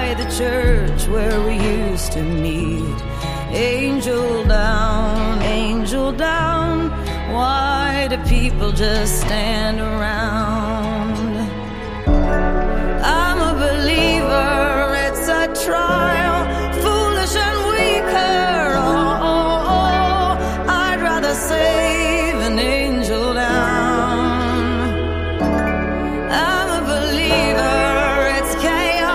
by the church where we used to meet. Angel down, why do people just stand around?